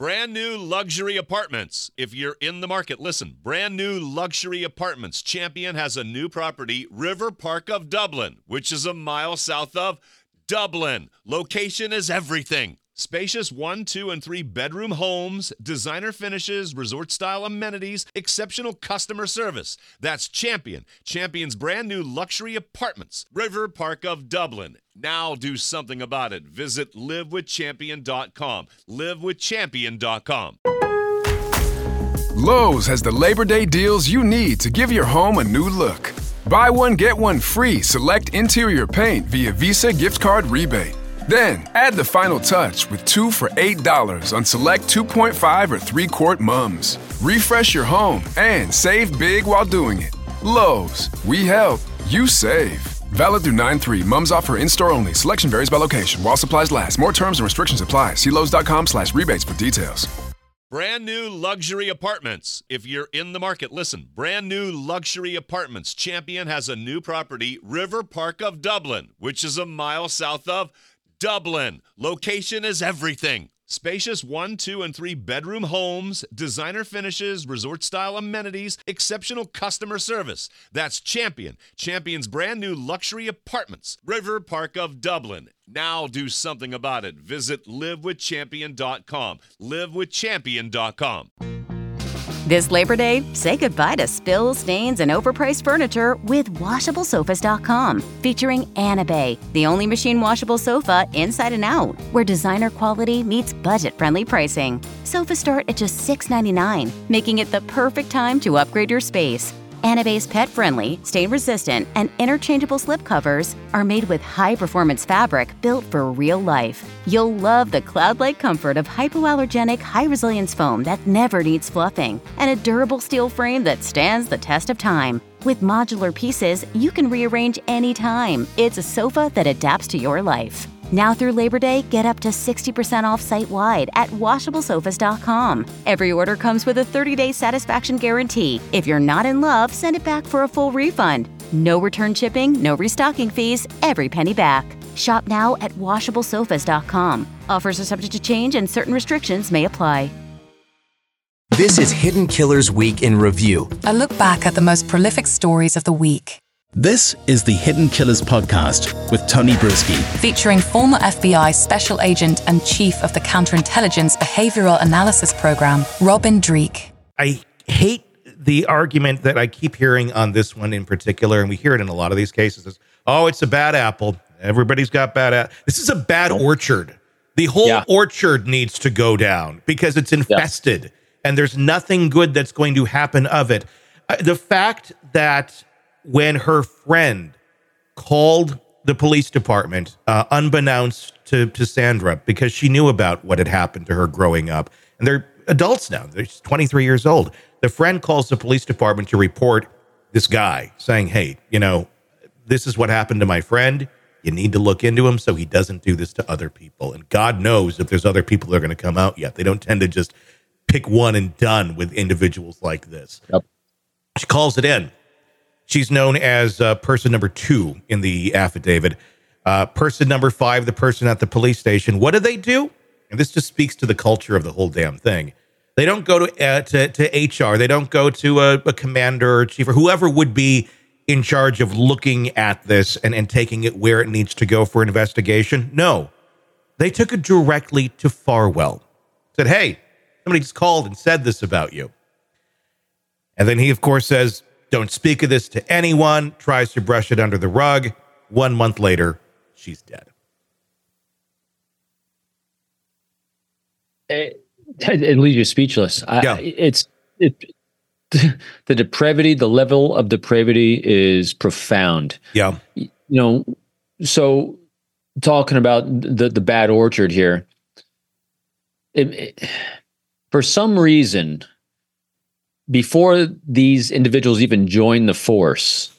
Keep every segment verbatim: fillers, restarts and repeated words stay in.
Brand new luxury apartments. If you're in the market, listen. Brand new luxury apartments. Champion has a new property, River Park of Dublin, which is a mile south of Dublin. Location is everything. Spacious one, two, and three bedroom homes, designer finishes, resort-style amenities, exceptional customer service. That's Champion. Champion's brand new luxury apartments, River Park of Dublin. Now do something about it. Visit live with champion dot com. live with champion dot com. Lowe's has the Labor Day deals you need to give your home a new look. Buy one, get one free select interior paint via Visa gift card rebate. Then, add the final touch with two for eight dollars on select two point five or three quart mums. Refresh your home and save big while doing it. Lowe's, we help, you save. Valid through nine three. Mums offer in-store only. Selection varies by location. While supplies last. More terms and restrictions apply. See Lowe's.com slash rebates for details. Brand new luxury apartments. If you're in the market, listen. Brand new luxury apartments. Champion has a new property, River Park of Dublin, which is a mile south of Dublin. Location is everything. Spacious one, two, and three bedroom homes, designer finishes, resort-style amenities, exceptional customer service. That's Champion. Champion's brand new luxury apartments, River Park of Dublin. Now do something about it. Visit live with champion dot com. live with champion dot com. This Labor Day, say goodbye to spills, stains, and overpriced furniture with washable sofas dot com. Featuring Anabay, the only machine washable sofa inside and out, where designer quality meets budget-friendly pricing. Sofas start at just six ninety-nine, making it the perfect time to upgrade your space. Anabay's pet-friendly, stain-resistant, and interchangeable slipcovers are made with high-performance fabric built for real life. You'll love the cloud-like comfort of hypoallergenic, high-resilience foam that never needs fluffing, and a durable steel frame that stands the test of time. With modular pieces, you can rearrange anytime. It's a sofa that adapts to your life. Now through Labor Day, get up to sixty percent off site-wide at washable sofas dot com. Every order comes with a thirty-day satisfaction guarantee. If you're not in love, send it back for a full refund. No return shipping, no restocking fees, every penny back. Shop now at washable sofas dot com. Offers are subject to change and certain restrictions may apply. This is Hidden Killers Week in Review. A look back at the most prolific stories of the week. This is the Hidden Killers podcast with Tony Brueski. Featuring former F B I Special Agent and Chief of the Counterintelligence Behavioral Analysis Program, Robin Dreeke. I hate the argument that I keep hearing on this one in particular, and we hear it in a lot of these cases, is, oh, it's a bad apple. Everybody's got bad apple. This is a bad orchard. The whole yeah. orchard needs to go down because it's infested, yeah. and there's nothing good that's going to happen of it. Uh, the fact that when her friend called the police department, uh, unbeknownst to, to Sandra, because she knew about what had happened to her growing up, and they're adults now, they're twenty-three years old. The friend calls the police department to report this guy, saying, hey, you know, this is what happened to my friend. You need to look into him so he doesn't do this to other people. And God knows if there's other people that are going to come out yet. They don't tend to just pick one and done with individuals like this. Yep. She calls it in. She's known as uh, person number two in the affidavit. Uh, person number five, the person at the police station. What do they do? And this just speaks to the culture of the whole damn thing. They don't go to uh, to, to H R. They don't go to a, a commander or chief or whoever would be in charge of looking at this and, and taking it where it needs to go for investigation. No, they took it directly to Farwell. Said, hey, somebody just called and said this about you. And then he, of course, says, don't speak of this to anyone, tries to brush it under the rug. One month later, she's dead. It, it leaves you speechless. Yeah. I, it's it, the depravity, the level of depravity is profound. Yeah. You know, so talking about the, the bad orchard here, it, it, for some reason, before these individuals even joined the force,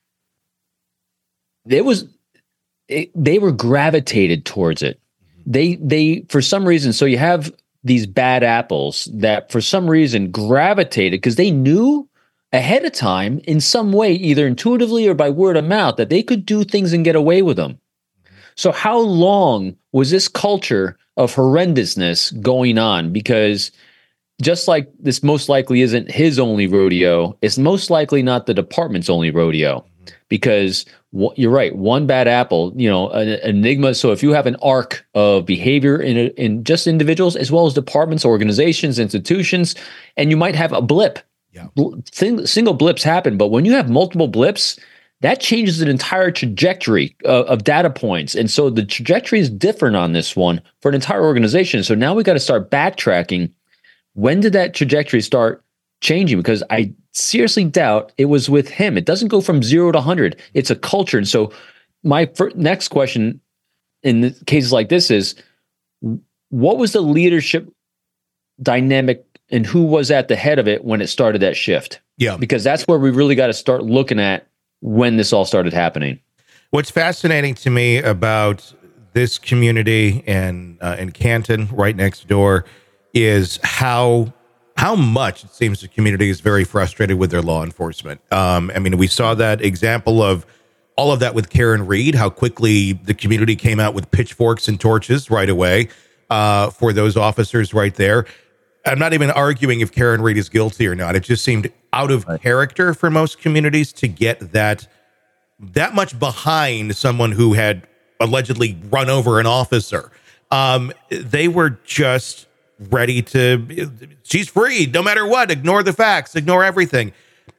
it was it, they were gravitated towards it. They they for some reason. So you have these bad apples that for some reason gravitated because they knew ahead of time in some way, either intuitively or by word of mouth, that they could do things and get away with them. So how long was this culture of horrendousness going on, because just like this most likely isn't his only rodeo, it's most likely not the department's only rodeo, because w- you're right. One bad apple, you know, an, an enigma. So if you have an arc of behavior in, a, in just individuals as well as departments, organizations, institutions, and you might have a blip. Yeah. Sing, single blips happen, but when you have multiple blips, that changes an entire trajectory of, of data points. And so the trajectory is different on this one for an entire organization. So now we got to start backtracking. When did that trajectory start changing? Because I seriously doubt it was with him. It doesn't go from zero to one hundred. It's a culture. And so my fir- next question in cases like this is, what was the leadership dynamic and who was at the head of it when it started that shift? Yeah. Because that's where we really got to start looking at when this all started happening. What's fascinating to me about this community and uh, in Canton, right next door, is how how much it seems the community is very frustrated with their law enforcement. Um, I mean, we saw that example of all of that with Karen Read, how quickly the community came out with pitchforks and torches right away uh, for those officers right there. I'm not even arguing if Karen Read is guilty or not. It just seemed out of right. character for most communities to get that that much behind someone who had allegedly run over an officer. Um, they were just ready to, she's free, no matter what, ignore the facts, ignore everything.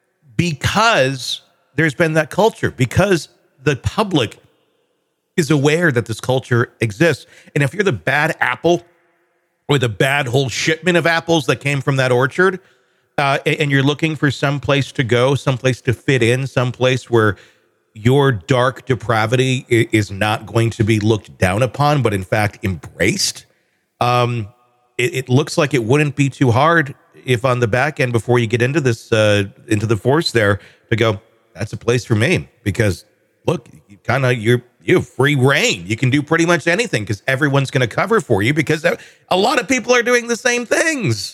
Because there's been that culture, because the public is aware that this culture exists. And if you're the bad apple or the bad whole shipment of apples that came from that orchard, uh, and you're looking for some place to go, some place to fit in, some place where your dark depravity is not going to be looked down upon, but in fact embraced, um, it, it looks like it wouldn't be too hard if on the back end, before you get into this, uh, into the force there, to go, that's a place for me. Because look, you kind of, you're, you have free reign. You can do pretty much anything because everyone's going to cover for you, because a lot of people are doing the same things.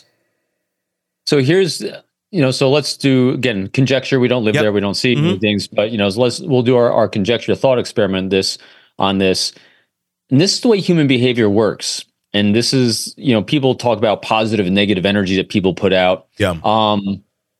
So here's, you know, so let's do, again, conjecture. We don't live yep. there. We don't see mm-hmm. things, but, you know, so let's, we'll do our, our conjecture thought experiment this on this. And this is the way human behavior works. And this is, you know, people talk about positive and negative energy that people put out. Yeah. Um,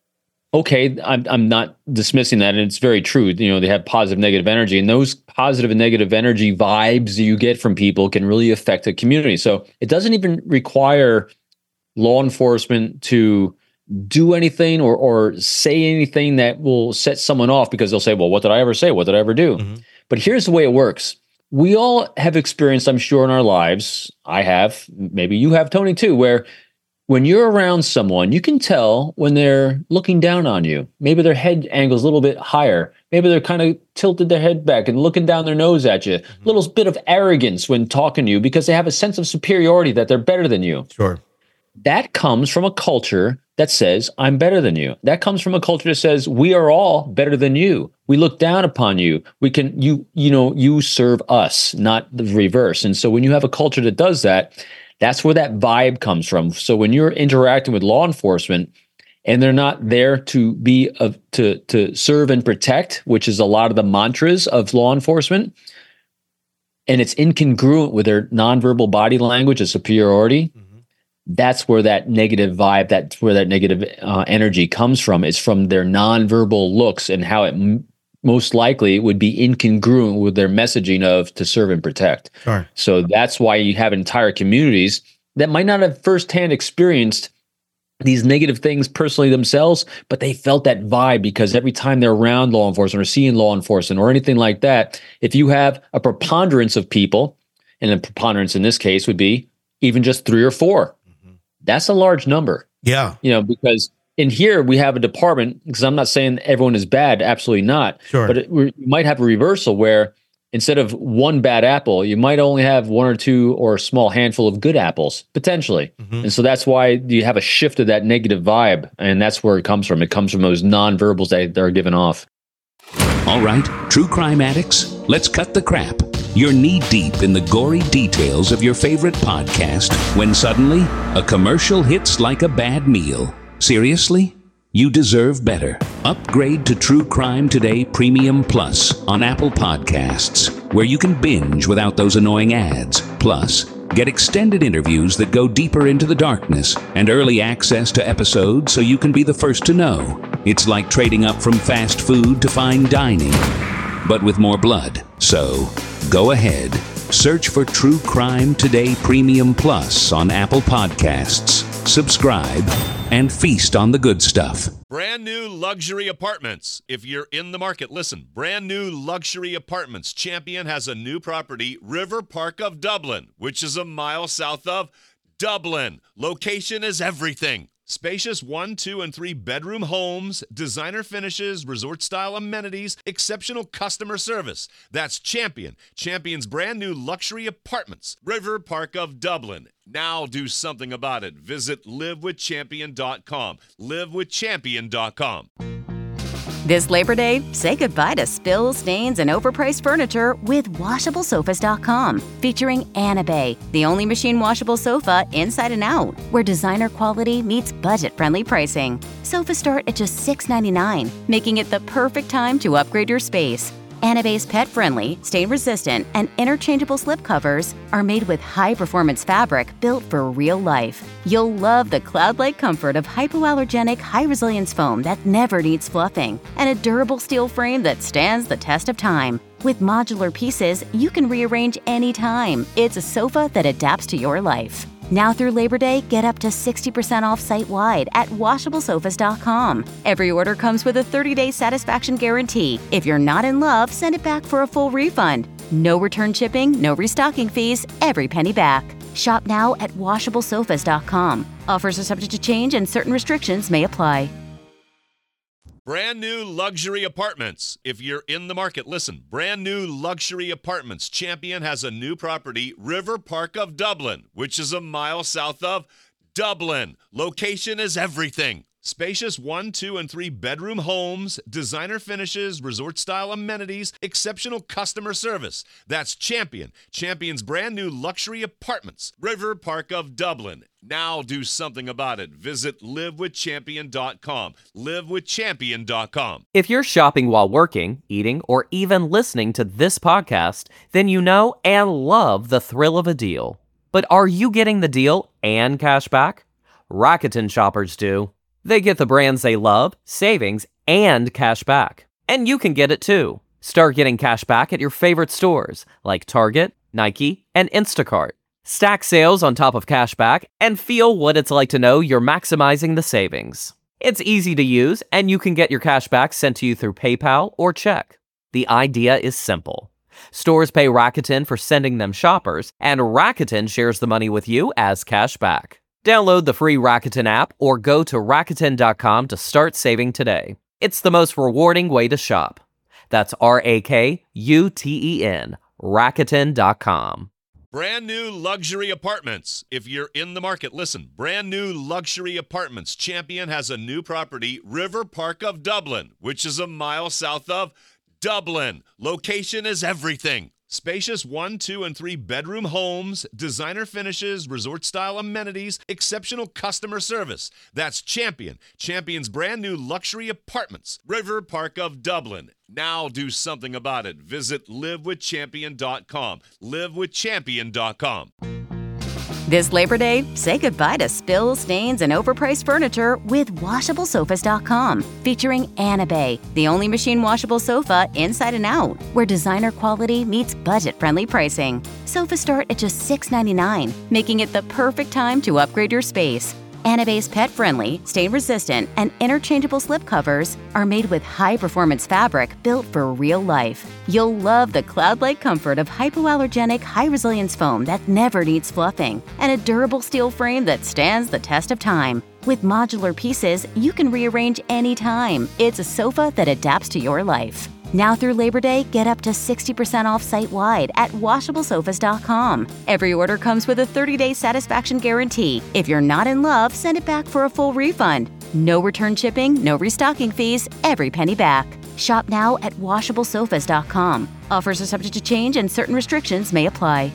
okay. I'm, I'm not dismissing that. And it's very true. You know, they have positive, negative energy, and those positive and negative energy vibes you get from people can really affect a community. So it doesn't even require law enforcement to do anything or or say anything that will set someone off, because they'll say, well, what did I ever say? What did I ever do? Mm-hmm. But here's the way it works. We all have experienced, I'm sure, in our lives, I have, maybe you have, Tony, too, where when you're around someone, you can tell when they're looking down on you. Maybe their head angle's a little bit higher. Maybe they're kind of tilted their head back and looking down their nose at you. Mm-hmm. A little bit of arrogance when talking to you because they have a sense of superiority that they're better than you. Sure. That comes from a culture that says, I'm better than you. That comes from a culture that says, we are all better than you. We look down upon you. We can, you, you know, you serve us, not the reverse. And so when you have a culture that does that, that's where that vibe comes from. So when you're interacting with law enforcement and they're not there to be, of to, to serve and protect, which is a lot of the mantras of law enforcement, and it's incongruent with their nonverbal body language of superiority, mm-hmm. that's where that negative vibe, that's where that negative uh, energy comes from. It's from their nonverbal looks and how it m- most likely would be incongruent with their messaging of to serve and protect. Sure. So that's why you have entire communities that might not have firsthand experienced these negative things personally themselves, but they felt that vibe because every time they're around law enforcement or seeing law enforcement or anything like that, if you have a preponderance of people, and a preponderance in this case would be even just three or four, that's a large number. Yeah. You know, because in here we have a department, because I'm not saying everyone is bad, absolutely not. Sure. But it, we might have a reversal where instead of one bad apple, you might only have one or two or a small handful of good apples, potentially. Mm-hmm. And so that's why you have a shift of that negative vibe. And that's where it comes from. It comes from those nonverbals that they're given off. All right, true crime addicts, let's cut the crap. You're knee-deep in the gory details of your favorite podcast when suddenly a commercial hits like a bad meal. Seriously? You deserve better. Upgrade to True Crime Today Premium Plus on Apple Podcasts, where you can binge without those annoying ads. Plus, Get extended interviews that go deeper into the darkness and early access to episodes so you can be the first to know. It's like trading up from fast food to fine dining, but with more blood. So, go ahead. Search for True Crime Today Premium Plus on Apple Podcasts. Subscribe and feast on the good stuff. Brand new luxury apartments. If you're in the market, listen. Brand new luxury apartments. Champion has a new property, River Park of Dublin, which is a mile south of Dublin. Location is everything. Spacious one, two, and three bedroom homes, designer finishes, resort-style amenities, exceptional customer service. That's Champion. Champion's brand new luxury apartments, River Park of Dublin. Now do something about it. Visit live with champion dot com. live with champion dot com. This Labor Day, say goodbye to spills, stains, and overpriced furniture with washable sofas dot com. Featuring Anabay, the only machine washable sofa inside and out, where designer quality meets budget-friendly pricing. Sofas start at just six ninety-nine, making it the perfect time to upgrade your space. Anabay's pet-friendly, stain-resistant, and interchangeable slipcovers are made with high-performance fabric built for real life. You'll love the cloud-like comfort of hypoallergenic, high-resilience foam that never needs fluffing, and a durable steel frame that stands the test of time. With modular pieces, you can rearrange anytime. It's a sofa that adapts to your life. Now through Labor Day, get up to sixty percent off site-wide at washable sofas dot com. Every order comes with a thirty-day satisfaction guarantee. If you're not in love, send it back for a full refund. No return shipping, no restocking fees, every penny back. Shop now at washable sofas dot com. Offers are subject to change and certain restrictions may apply. Brand new luxury apartments. If you're in the market, listen. Brand new luxury apartments. Champion has a new property, River Park of Dublin, which is a mile south of Dublin. Location is everything. Spacious one, two, and three bedroom homes, designer finishes, resort-style amenities, exceptional customer service. That's Champion. Champion's brand new luxury apartments, River Park of Dublin. Now do something about it. Visit live with champion dot com. live with champion dot com. If you're shopping while working, eating, or even listening to this podcast, then you know and love the thrill of a deal. But are you getting the deal and cash back? Rakuten shoppers do. They get the brands they love, savings, and cash back. And you can get it too. Start getting cash back at your favorite stores like Target, Nike, and Instacart. Stack sales on top of cash back and feel what it's like to know you're maximizing the savings. It's easy to use, and you can get your cash back sent to you through PayPal or check. The idea is simple. Stores pay Rakuten for sending them shoppers, and Rakuten shares the money with you as cash back. Download the free Rakuten app or go to Rakuten dot com to start saving today. It's the most rewarding way to shop. That's R A K U T E N, Rakuten dot com. Brand new luxury apartments. If you're in the market, listen. Brand new luxury apartments. Champion has a new property, River Park of Dublin, which is a mile south of Dublin. Location is everything. Spacious one, two, and three bedroom homes, designer finishes, resort-style amenities, exceptional customer service. That's Champion. Champion's brand new luxury apartments, River Park of Dublin. Now do something about it. Visit live with champion dot com. live with champion dot com. This Labor Day, say goodbye to spills, stains, and overpriced furniture with washable sofas dot com. Featuring Anabay, the only machine washable sofa inside and out, where designer quality meets budget-friendly pricing. Sofas start at just six ninety-nine, making it the perfect time to upgrade your space. Anabay's pet-friendly, stain-resistant, and interchangeable slipcovers are made with high-performance fabric built for real life. You'll love the cloud-like comfort of hypoallergenic, high-resilience foam that never needs fluffing, and a durable steel frame that stands the test of time. With modular pieces, you can rearrange anytime. It's a sofa that adapts to your life. Now through Labor Day, get up to sixty percent off site-wide at washable sofas dot com. Every order comes with a thirty-day satisfaction guarantee. If you're not in love, send it back for a full refund. No return shipping, no restocking fees, every penny back. Shop now at washable sofas dot com. Offers are subject to change and certain restrictions may apply.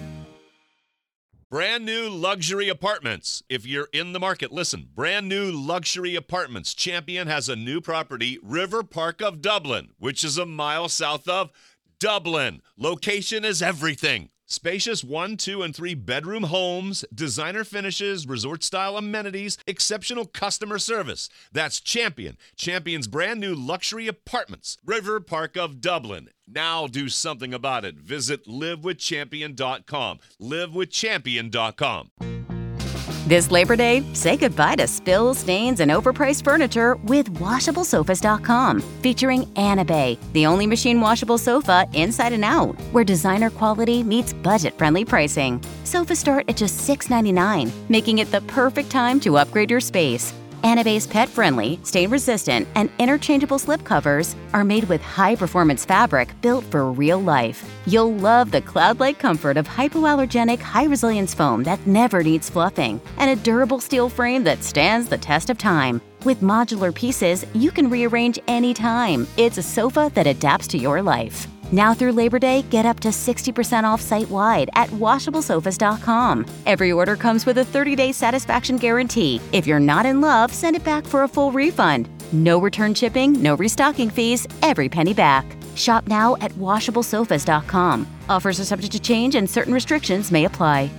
Brand new luxury apartments. If you're in the market, listen. Brand new luxury apartments. Champion has a new property, River Park of Dublin, which is a mile south of Dublin. Location is everything. Spacious one, two, and three bedroom homes, designer finishes, resort-style amenities, exceptional customer service. That's Champion. Champion's brand new luxury apartments. River Park of Dublin. Now do something about it. Visit live with champion dot com. live with champion dot com. This Labor Day, say goodbye to spills, stains, and overpriced furniture with washable sofas dot com, featuring Anabay, the only machine washable sofa inside and out, where designer quality meets budget-friendly pricing. Sofas start at just six ninety-nine, making it the perfect time to upgrade your space. Anabay's pet-friendly, stain-resistant, and interchangeable slip covers are made with high-performance fabric built for real life. You'll love the cloud-like comfort of hypoallergenic, high-resilience foam that never needs fluffing, and a durable steel frame that stands the test of time. With modular pieces, you can rearrange anytime. It's a sofa that adapts to your life. Now through Labor Day, get up to sixty percent off site-wide at washable sofas dot com. Every order comes with a thirty-day satisfaction guarantee. If you're not in love, send it back for a full refund. No return shipping, no restocking fees, every penny back. Shop now at washable sofas dot com. Offers are subject to change and certain restrictions may apply.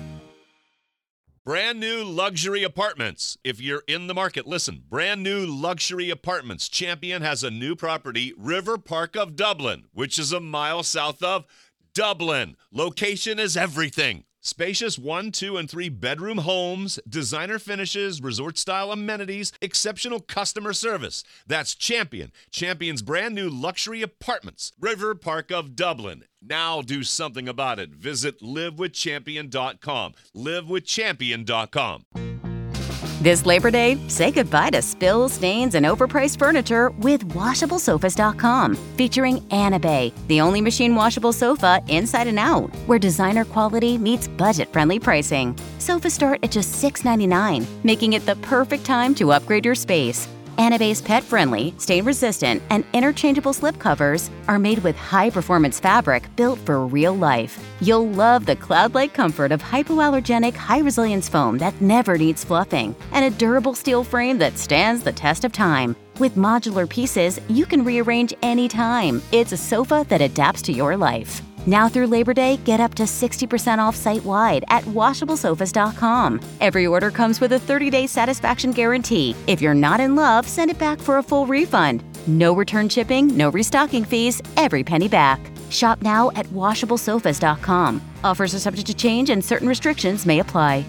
Brand new luxury apartments. If you're in the market, listen. Brand new luxury apartments. Champion has a new property, River Park of Dublin, which is a mile south of Dublin. Location is everything. Spacious one, two, and three bedroom homes, designer finishes, resort-style amenities, exceptional customer service. That's Champion. Champion's brand new luxury apartments. River Park of Dublin. Now do something about it. Visit live with champion dot com. live with champion dot com. This Labor Day, say goodbye to spills, stains, and overpriced furniture with washable sofas dot com, featuring Anabay, the only machine washable sofa inside and out, where designer quality meets budget-friendly pricing. Sofas start at just six ninety-nine, making it the perfect time to upgrade your space. Anabay's pet-friendly, stain-resistant, and interchangeable slip covers are made with high-performance fabric built for real life. You'll love the cloud-like comfort of hypoallergenic, high-resilience foam that never needs fluffing, and a durable steel frame that stands the test of time. With modular pieces, you can rearrange anytime. It's a sofa that adapts to your life. Now through Labor Day, get up to sixty percent off site-wide at washable sofas dot com. Every order comes with a thirty-day satisfaction guarantee. If you're not in love, send it back for a full refund. No return shipping, no restocking fees, every penny back. Shop now at washable sofas dot com. Offers are subject to change and certain restrictions may apply.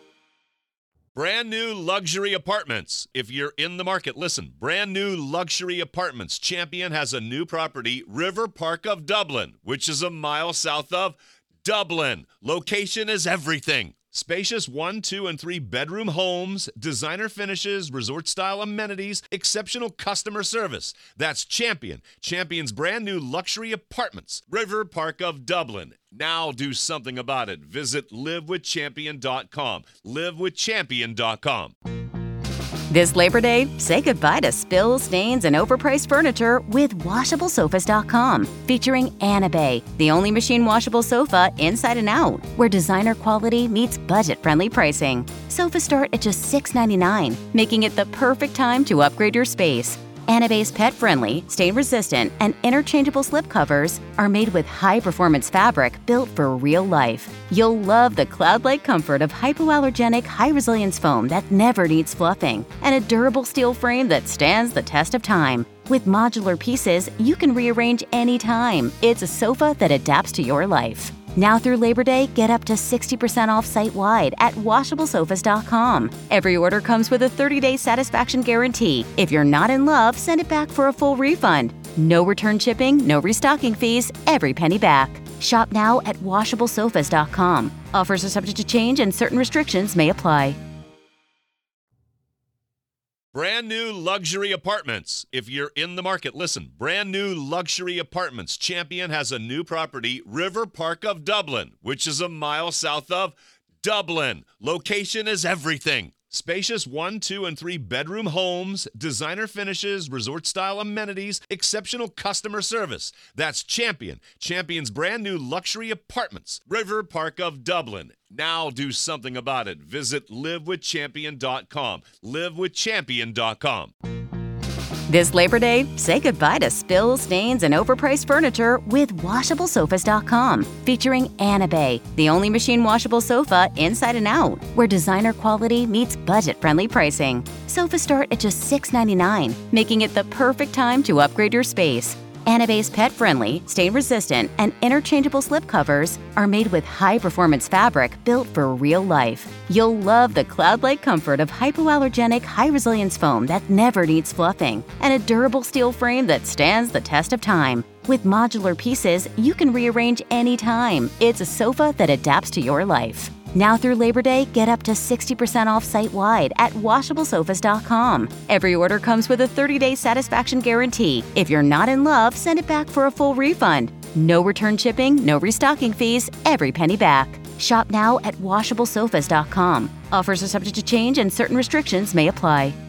Brand new luxury apartments. If you're in the market, listen. Brand new luxury apartments. Champion has a new property, River Park of Dublin, which is a mile south of Dublin. Location is everything. Spacious one, two, and three bedroom homes, designer finishes, resort-style amenities, exceptional customer service. That's Champion. Champion's brand new luxury apartments. River Park of Dublin. Now do something about it. Visit live with champion dot com. live with champion dot com. This Labor Day, say goodbye to spills, stains, and overpriced furniture with washable sofas dot com, featuring Anabay, the only machine washable sofa inside and out, where designer quality meets budget-friendly pricing. Sofas start at just six ninety-nine, making it the perfect time to upgrade your space. Anabay's pet-friendly, stain-resistant, and interchangeable slip covers are made with high-performance fabric built for real life. You'll love the cloud-like comfort of hypoallergenic, high-resilience foam that never needs fluffing, and a durable steel frame that stands the test of time. With modular pieces, you can rearrange anytime. It's a sofa that adapts to your life. Now through Labor Day, get up to sixty percent off site-wide at washable sofas dot com. Every order comes with a thirty-day satisfaction guarantee. If you're not in love, send it back for a full refund. No return shipping, no restocking fees, every penny back. Shop now at washable sofas dot com. Offers are subject to change and certain restrictions may apply. Brand new luxury apartments. If you're in the market, listen. Brand new luxury apartments. Champion has a new property, River Park of Dublin, which is a mile south of Dublin. Location is everything. Spacious one, two, and three bedroom homes, designer finishes, resort-style amenities, exceptional customer service. That's Champion. Champion's brand new luxury apartments. River Park of Dublin. Now do something about it. Visit live with champion dot com. live with champion dot com. This Labor Day, say goodbye to spills, stains, and overpriced furniture with washable sofas dot com, featuring Anabay, the only machine washable sofa inside and out, where designer quality meets budget-friendly pricing. Sofas start at just six ninety-nine, making it the perfect time to upgrade your space. Anabay's pet-friendly, stain-resistant, and interchangeable slip covers are made with high-performance fabric built for real life. You'll love the cloud-like comfort of hypoallergenic, high-resilience foam that never needs fluffing, and a durable steel frame that stands the test of time. With modular pieces, you can rearrange anytime. It's a sofa that adapts to your life. Now through Labor Day, get up to sixty percent off site-wide at washable sofas dot com. Every order comes with a thirty-day satisfaction guarantee. If you're not in love, send it back for a full refund. No return shipping, no restocking fees, every penny back. Shop now at washable sofas dot com. Offers are subject to change and certain restrictions may apply.